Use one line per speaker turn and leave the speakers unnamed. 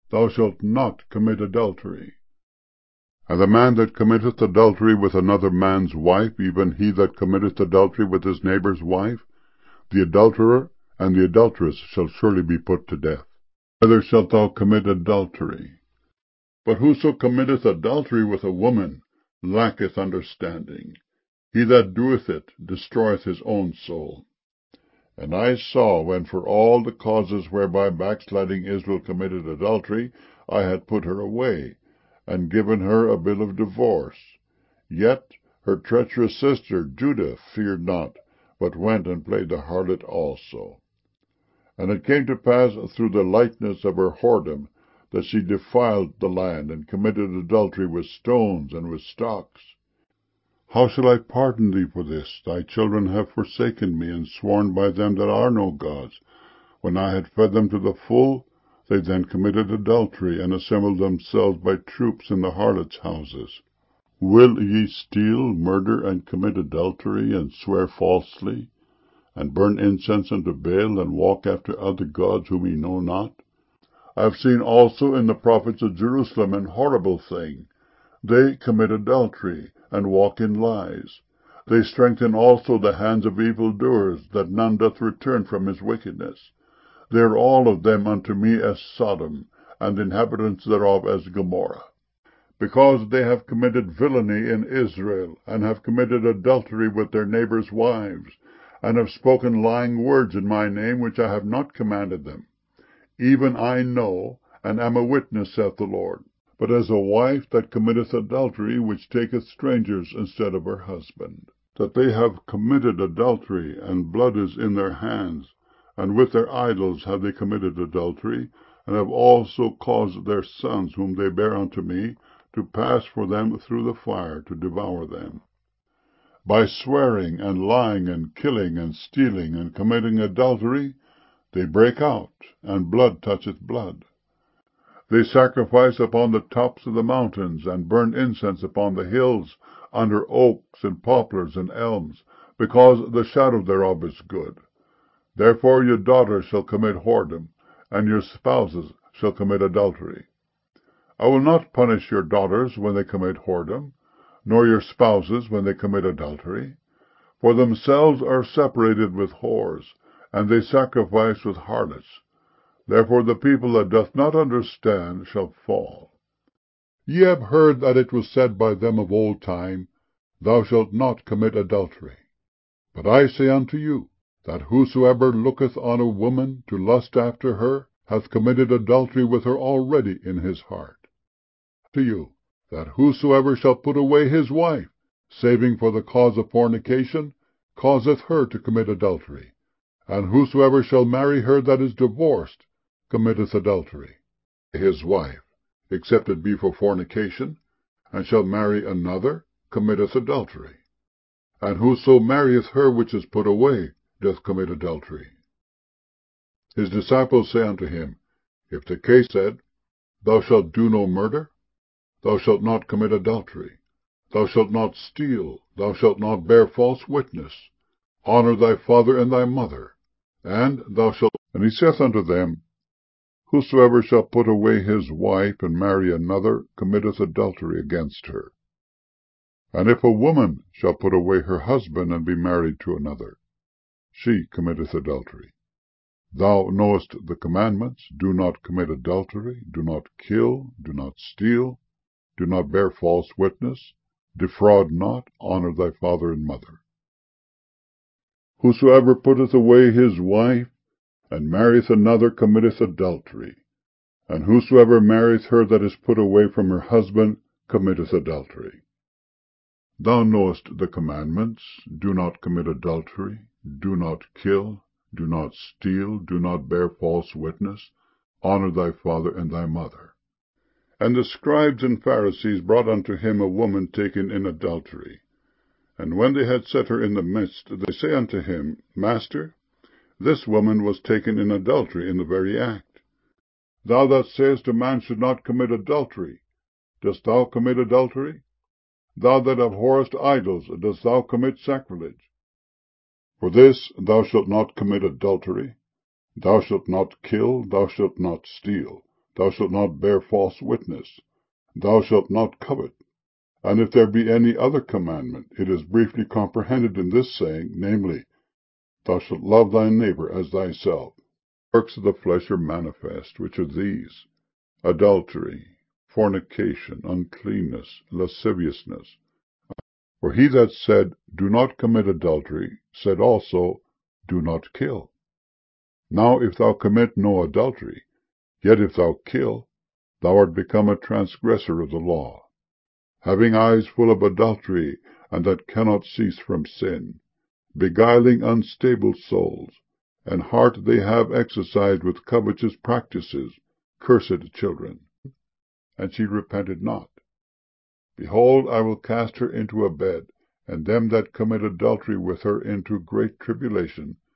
Thou shalt not commit adultery. And the man that committeth adultery with another man's wife, even he that committeth adultery with his neighbour's wife, the adulterer and the adulteress shall surely be put to death. Neither shalt thou commit adultery. But whoso committeth adultery with a woman lacketh understanding. He that doeth it destroyeth his own soul. And I saw, when for all the causes whereby backsliding Israel committed adultery, I had put her away, and given her a bill of divorce. Yet her treacherous sister Judah feared not, but went and played the harlot also. And it came to pass through the lightness of her whoredom, that she defiled the land, and committed adultery with stones and with stocks. How shall I pardon thee for this? Thy children have forsaken me, and sworn by them that are no gods. When I had fed them to the full, they then committed adultery, and assembled themselves by troops in the harlots' houses. Will ye steal, murder, and commit adultery, and swear falsely, and burn incense unto Baal, and walk after other gods whom ye know not? I have seen also in the prophets of Jerusalem an horrible thing. They commit adultery, and walk in lies. They strengthen also the hands of evildoers, that none doth return from his wickedness. They are all of them unto me as Sodom, and the inhabitants thereof as Gomorrah. Because they have committed villainy in Israel, and have committed adultery with their neighbors' wives, and have spoken lying words in my name, which I have not commanded them. Even I know, and am a witness, saith the Lord. But as a wife that committeth adultery, which taketh strangers instead of her husband, that they have committed adultery, and blood is in their hands, and with their idols have they committed adultery, and have also caused their sons, whom they bear unto me, to pass for them through the fire, to devour them. By swearing, and lying, and killing, and stealing, and committing adultery, they break out, and blood toucheth blood. They sacrifice upon the tops of the mountains, and burn incense upon the hills, under oaks, and poplars, and elms, because the shadow thereof is good. Therefore your daughters shall commit whoredom, and your spouses shall commit adultery. I will not punish your daughters when they commit whoredom, nor your spouses when they commit adultery. For themselves are separated with whores, and they sacrifice with harlots. Therefore the people that doth not understand shall fall. Ye have heard that it was said by them of old time, Thou shalt not commit adultery. But I say unto you, that whosoever looketh on a woman to lust after her, hath committed adultery with her already in his heart. To you, that whosoever shall put away his wife, saving for the cause of fornication, causeth her to commit adultery. And whosoever shall marry her that is divorced, committeth adultery. His wife, except it be for fornication, and shall marry another, committeth adultery. And whoso marrieth her which is put away, doth commit adultery. His disciples say unto him, If the case said, Thou shalt do no murder, thou shalt not commit adultery, thou shalt not steal, thou shalt not bear false witness, honor thy father and thy mother, and thou shalt... And he saith unto them, Whosoever shall put away his wife, and marry another, committeth adultery against her. And if a woman shall put away her husband, and be married to another, she committeth adultery. Thou knowest the commandments, Do not commit adultery, do not kill, do not steal, do not bear false witness, defraud not, honor thy father and mother. Whosoever putteth away his wife, and marrieth another, committeth adultery. And whosoever marrieth her that is put away from her husband, committeth adultery. Thou knowest the commandments, Do not commit adultery, do not kill, do not steal, do not bear false witness, honor thy father and thy mother. And the scribes and Pharisees brought unto him a woman taken in adultery. And when they had set her in the midst, they say unto him, Master, this woman was taken in adultery in the very act. Thou that sayest a man should not commit adultery, dost thou commit adultery? Thou that abhorrest idols, dost thou commit sacrilege? For this, thou shalt not commit adultery, thou shalt not kill, thou shalt not steal, Thou shalt not bear false witness. Thou shalt not covet. And if there be any other commandment, it is briefly comprehended in this saying, namely, Thou shalt love thy neighbor as thyself. Works of the flesh are manifest, which are these: adultery, fornication, uncleanness, lasciviousness. For he that said, Do not commit adultery, said also, Do not kill. Now if thou commit no adultery, yet if thou kill, thou art become a transgressor of the law. Having eyes full of adultery, and that cannot cease from sin, beguiling unstable souls, and heart they have exercised with covetous practices, cursed children. And she repented not. Behold, I will cast her into a bed, and them that commit adultery with her into great tribulation,